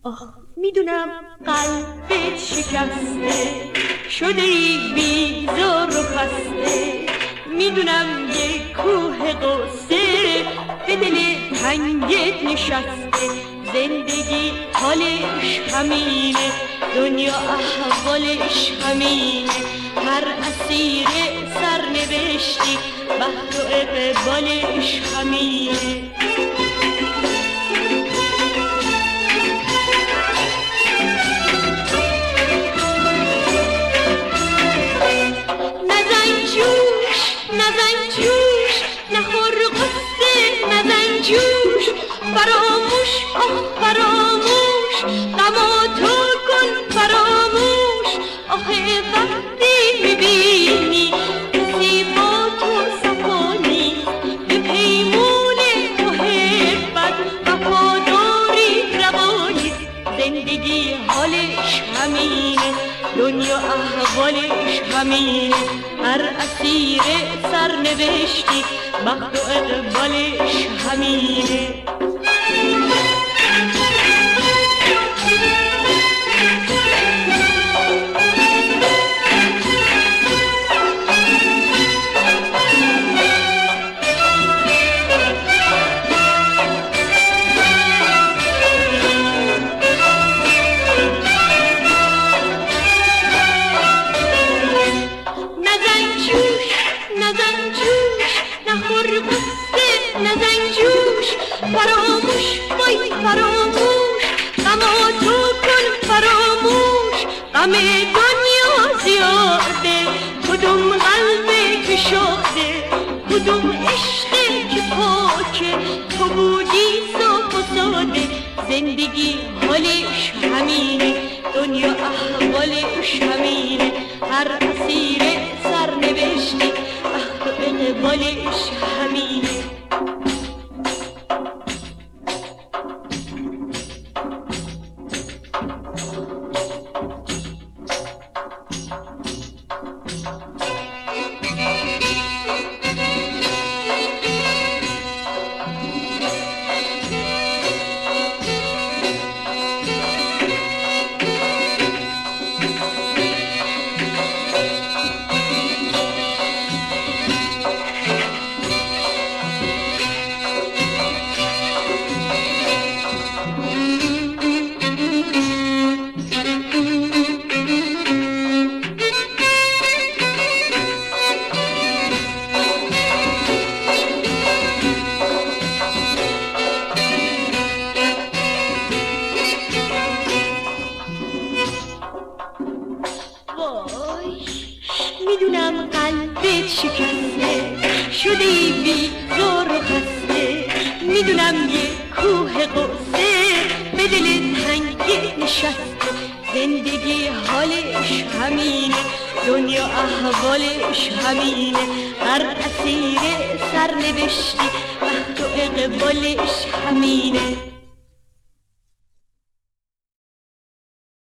میدونم قلبت شکسته شده ای بیزار و خسته، میدونم یک کوه قصه به دل تنگت نشسته. زندگی حالش همینه، دنیا احوالش همینه، هر اسیر سرنوشتی بخت و اقبالش همینه. نزن جوش نخور قصه، نزن جوش فراموش فراموش، غما تو کن فراموش. آخه وقتی میبینی کسی با تو صفا نیست، به پیمون محبت وفاداری روانیست. زندگی حالش همینه، دنیا احوالش همینه، هر اسیر سرنوشتی بخت و اقبالش همینه. نزن جوش فراموش وای فراموش، غما تو کن فراموش. غم دنیا زیاده، کدوم قلب کشاده، کدوم عشق که پاکه تو بودی صاف و ساده. زندگی حالش همینه، دنیا احوالش همینه، هر اسیر سرنوشتی بخت و اقبالش همینه. میدونم قلبت شکسته شده ای بیزار و خسته، میدونم یک کوه قصه به دل تنگت نشسته. زندگی حالش همینه، دنیا احوالش همینه، هر اسیر سرنوشتی بخت و اقبالش همینه.